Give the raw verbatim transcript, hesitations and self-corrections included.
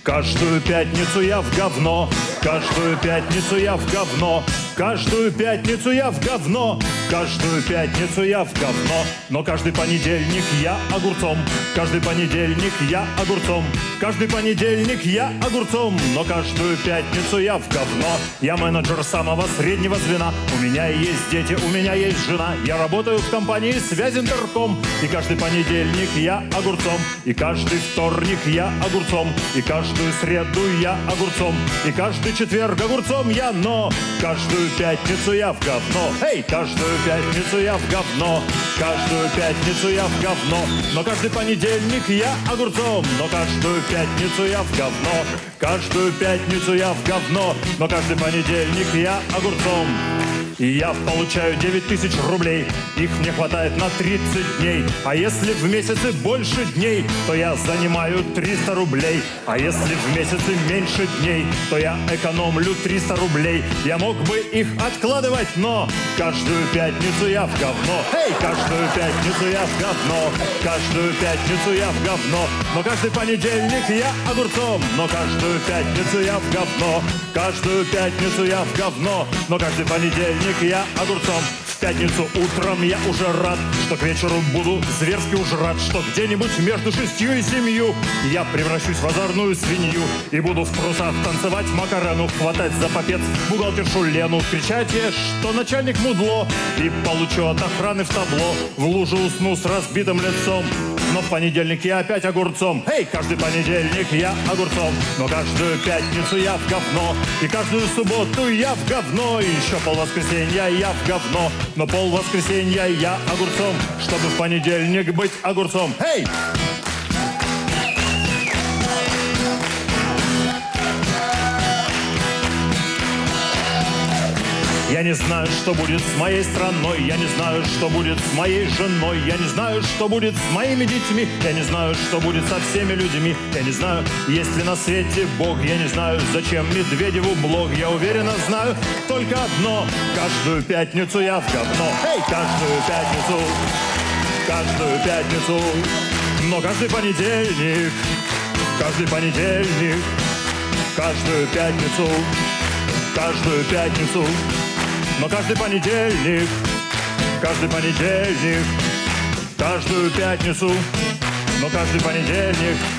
Каждую пятницу я в говно, каждую пятницу я в говно, каждую пятницу я в говно, каждую пятницу я в говно. Но каждый понедельник я огурцом, каждый понедельник я огурцом, каждый понедельник я огурцом, но каждую пятницу я в говно. Я менеджер самого среднего звена, у меня есть дети, у меня есть жена, я работаю в компании Связинтерком, и каждый понедельник я огурцом, и каждый вторник я огурцом, и каждую среду я огурцом, и каждый четверг огурцом я, но каждую пятницу я в говно. Эй, каждую пятницу я в говно, каждую пятницу я в говно, но каждый понедельник я огурцом, но каждую пятницу я в говно, каждую пятницу я в говно, но каждый понедельник я огурцом. И я получаю девять тысяч рублей, их мне хватает на тридцать дней. А если в месяце больше дней, то я занимаю триста рублей. А если в месяце меньше дней, то я экономлю триста рублей. Я мог бы их откладывать, но каждую пятницу я в говно. Эй, каждую пятницу я в говно, каждую пятницу я в говно, но каждый понедельник я огурцом, но каждую пятницу я в говно, каждую пятницу я в говно, но каждый понедельник я огурцом. В пятницу утром я уже рад, что к вечеру буду зверски уж рад, что где-нибудь между шестью и семью я превращусь в озорную свинью и буду в трусах танцевать Макарену, хватать за попец бухгалтершу Лену, кричать ей, что начальник мудло, и получу от охраны в табло, в лужу усну с разбитым лицом. Но в понедельник я опять огурцом. Эй, каждый понедельник я огурцом, но каждую пятницу я в говно, и каждую субботу я в говно, и еще полвоскресенья я в говно, но полвоскресенья я огурцом, чтобы в понедельник быть огурцом. Эй! Я не знаю, что будет с моей страной, я не знаю, что будет с моей женой, я не знаю, что будет с моими детьми, я не знаю, что будет со всеми людьми, я не знаю, есть ли на свете Бог, я не знаю, зачем Медведеву блог, я уверенно знаю только одно: каждую пятницу я в говно. Эй, каждую пятницу, каждую пятницу, но каждый понедельник, каждый понедельник, каждую пятницу, каждую пятницу, но каждый понедельник, каждый понедельник, каждую пятницу, но каждый понедельник.